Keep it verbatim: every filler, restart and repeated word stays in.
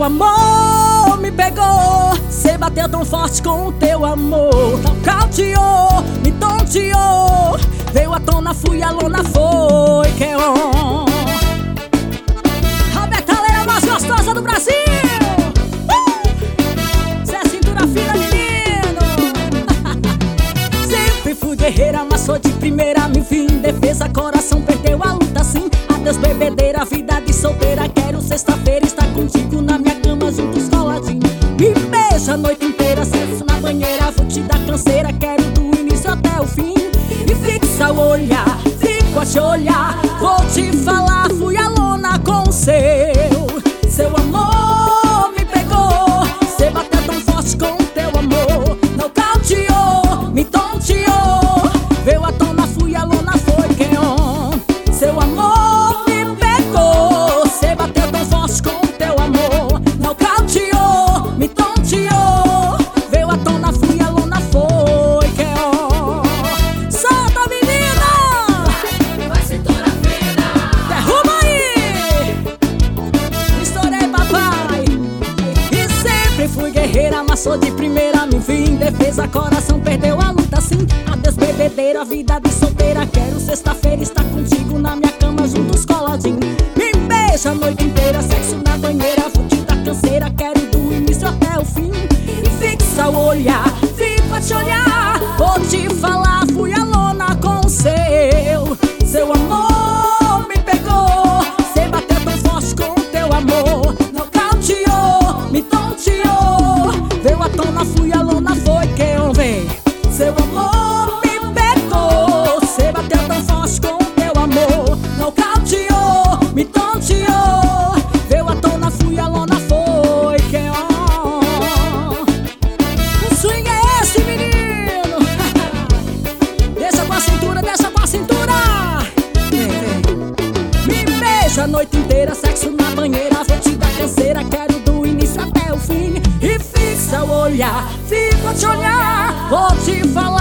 amor me pegou, cê bateu tão forte com o teu amor. Nocauteou, me tonteou, veio à tona, fui a lona, foi que on. Roberta Leira, a mais gostosa do Brasil. uh! Cê é cintura fina, menino. Sempre fui guerreira, mas sou de primeira, me vi em defesa, coração perdeu a luta sim. Adeus bebedeira, vida de solteira, quero sexta-feira estar contigo na minha cama, juntos coladinho. Me beija a noite inteira, sexo na banheira, vou te dar canseira, quero do início até o fim. E fixa o olhar, fico a te olhar, vou te falar, fui a lona com o seu. Seu amor me pegou, cê bateu tão forte com o teu amor. Nocauteou, me tonteou, veio à tona, fui a lona, foi que on. Seu amor me pegou, cê bateu tão forte com o teu amor. Nocauteou, me tonteou, veio à tona, fui a lona, foi que on. Solta, menina! Vai cintura fina, Derruba aí! Estourei, papai! E sempre fui guerreira, mas sou de primeira, me vi em defesa, coração perdeu a luta sim. Adeus bebedeira, vida de solteira, quero sexta-feira estar contigo na minha cama, juntos coladinho. Me beija a noite inteira, sexo na banheira, vou te dar canseira, quero do início até o fim. E fixa o olhar, fico a te olhar, vou te falar, fui a lona com o seu. Seu amor me pegou, cê bateu tão forte com o teu amor. Nocauteou, me tonteou, veio à tona, fui a lona, foi que on. Vem. Seu amor me pegou, cê bateu tão forte com o teu amor. Nocauteou, me tonteou, veio à tona, fui a lona, foi que on. O swing é esse, menino. Deixa com a cintura, deixa com a cintura. Vem, vem. Me beija a noite inteira, sexo na banheira, vou te dar canseira, quero do início até o fim. E fixa o olhar, fico a te olhar, vou te falar,